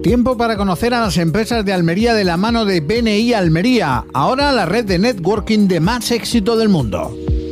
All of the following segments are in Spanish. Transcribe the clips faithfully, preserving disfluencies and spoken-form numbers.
Tiempo para conocer a las empresas de Almería de la mano de B N I Almería, ahora la red de networking de más éxito del mundo.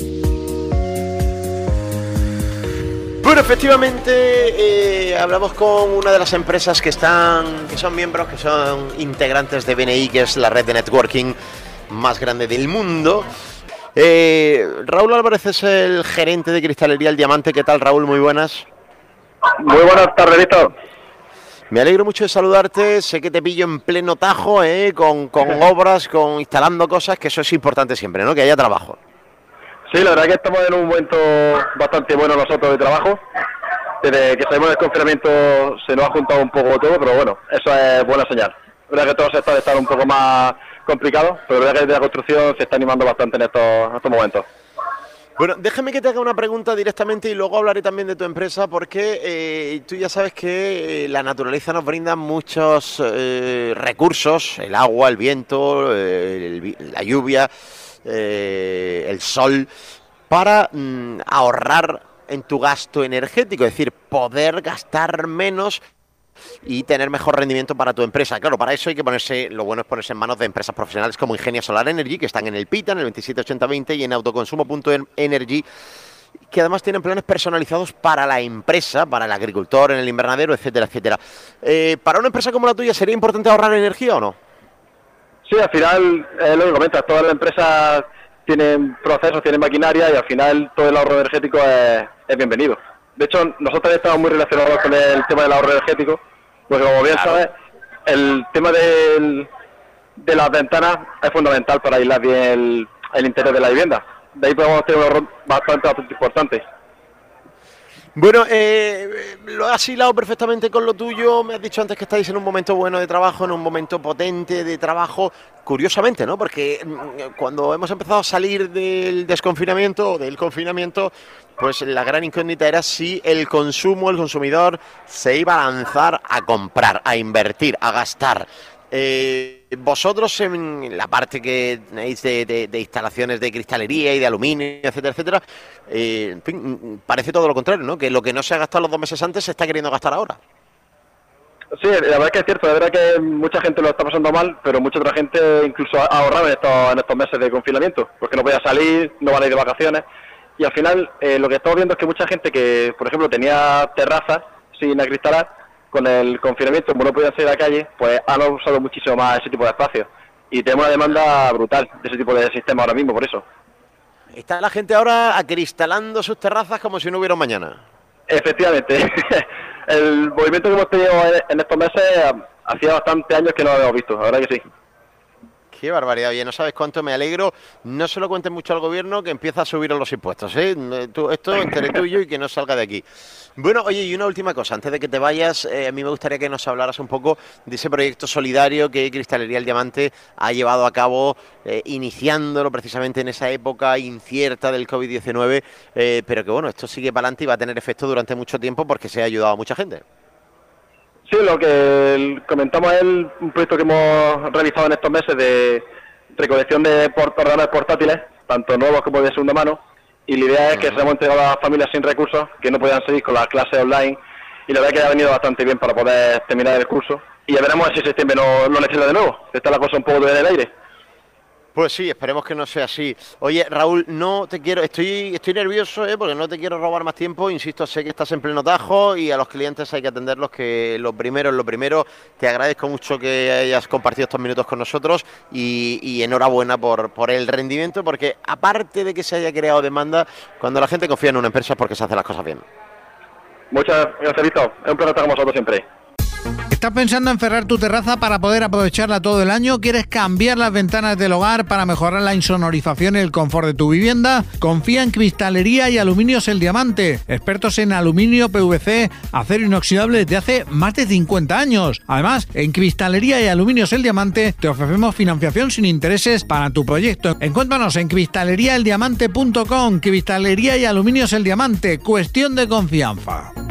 Bueno, efectivamente, eh, hablamos con una de las empresas que están, que son miembros, que son integrantes de B N I, que es la red de networking más grande del mundo. Eh, Raúl Álvarez es el gerente de Cristalería El Diamante. ¿Qué tal, Raúl? Muy buenas. Muy buenas tardes, Víctor. Me alegro mucho de saludarte, sé que te pillo en pleno tajo, ¿eh? con, con obras, con instalando cosas, que eso es importante siempre, ¿no? Que haya trabajo. Sí, la verdad que estamos en un momento bastante bueno nosotros de trabajo. Desde que salimos del confinamiento se nos ha juntado un poco todo, pero bueno, eso es buena señal. La verdad que todos los sectores están un poco más complicados, pero la verdad que desde la construcción se está animando bastante en estos, en estos momentos. Bueno, déjame que te haga una pregunta directamente y luego hablaré también de tu empresa, porque eh, tú ya sabes que eh, la naturaleza nos brinda muchos eh, recursos, el agua, el viento, eh, el, la lluvia, eh, el sol, para mm, ahorrar en tu gasto energético, es decir, poder gastar menos y tener mejor rendimiento para tu empresa. Claro, para eso hay que ponerse, lo bueno es ponerse en manos de empresas profesionales como Ingenia Solar Energy, que están en el PITA, en el veintisiete ochenta veinte y en autoconsumo punto energy, que además tienen planes personalizados para la empresa, para el agricultor, en el invernadero, etcétera, etcétera. Eh, ¿Para una empresa como la tuya sería importante ahorrar energía o no? Sí, al final, es lo que comentas, todas las empresas tienen procesos, tienen maquinaria y al final todo el ahorro energético es, es bienvenido. De hecho, nosotros estamos muy relacionados con el tema del ahorro energético, porque como bien claro. sabes, el tema del, de las ventanas es fundamental para aislar bien el, el interior de la vivienda. De ahí podemos tener un ahorro bastante, bastante importante. Bueno, eh, lo has hilado perfectamente con lo tuyo. Me has dicho antes que estáis en un momento bueno de trabajo, en un momento potente de trabajo. Curiosamente, ¿no? Porque cuando hemos empezado a salir del desconfinamiento o del confinamiento, pues la gran incógnita era si el consumo, el consumidor, se iba a lanzar a comprar, a invertir, a gastar. Eh, vosotros en la parte que tenéis de, de, de instalaciones de cristalería y de aluminio, etcétera, etcétera, eh, en fin, parece todo lo contrario, ¿no? Que lo que no se ha gastado los dos meses antes se está queriendo gastar ahora. Sí, la verdad que es cierto, la verdad que mucha gente lo está pasando mal, pero mucha otra gente incluso ha ahorrado en estos, en estos meses de confinamiento, porque no podía salir, no van a ir de vacaciones, y al final eh, lo que estamos viendo es que mucha gente que, por ejemplo, tenía terrazas sin acristalar, con el confinamiento, como no podían salir a la calle, pues han usado muchísimo más ese tipo de espacios. Y tenemos una demanda brutal de ese tipo de sistema ahora mismo, por eso. Está la gente ahora acristalando sus terrazas como si no hubiera un mañana. Efectivamente. El movimiento que hemos tenido en estos meses hacía bastantes años que no lo habíamos visto, la verdad que sí. Qué barbaridad, oye, no sabes cuánto me alegro. No se lo cuentes mucho al gobierno, que empieza a subir los impuestos, ¿eh? Tú, esto entre tú y yo y que no salga de aquí. Bueno, oye, y una última cosa, antes de que te vayas, eh, a mí me gustaría que nos hablaras un poco de ese proyecto solidario que Cristalería El Diamante ha llevado a cabo, eh, iniciándolo precisamente en esa época incierta del COVID diecinueve, eh, pero que bueno, esto sigue para adelante y va a tener efecto durante mucho tiempo porque se ha ayudado a mucha gente. Sí, lo que comentamos es el, un proyecto que hemos realizado en estos meses de recolección de port ordenadores portátiles, tanto nuevos como de segunda mano, y la idea es que se hemos entregado a las familias sin recursos, que no podían seguir con las clases online, y la verdad que ha venido bastante bien para poder terminar el curso, y ya veremos si en septiembre no lo necesita de nuevo, está la cosa un poco en el aire. Pues sí, esperemos que no sea así. Oye, Raúl, no te quiero, estoy estoy nervioso, ¿eh? Porque no te quiero robar más tiempo, insisto, sé que estás en pleno tajo y a los clientes hay que atenderlos, que lo primero es lo primero. Te agradezco mucho que hayas compartido estos minutos con nosotros y, y enhorabuena por, por el rendimiento, porque aparte de que se haya creado demanda, cuando la gente confía en una empresa es porque se hacen las cosas bien. Muchas gracias, Víctor. Es un placer estar con vosotros siempre. ¿Estás pensando en cerrar tu terraza para poder aprovecharla todo el año? ¿Quieres cambiar las ventanas del hogar para mejorar la insonorización y el confort de tu vivienda? Confía en Cristalería y Aluminios El Diamante, expertos en aluminio, P V C, acero inoxidable desde hace más de cincuenta años. Además, en Cristalería y Aluminios El Diamante te ofrecemos financiación sin intereses para tu proyecto. Encuéntranos en cristalería el diamante punto com. Cristalería y Aluminios El Diamante, cuestión de confianza.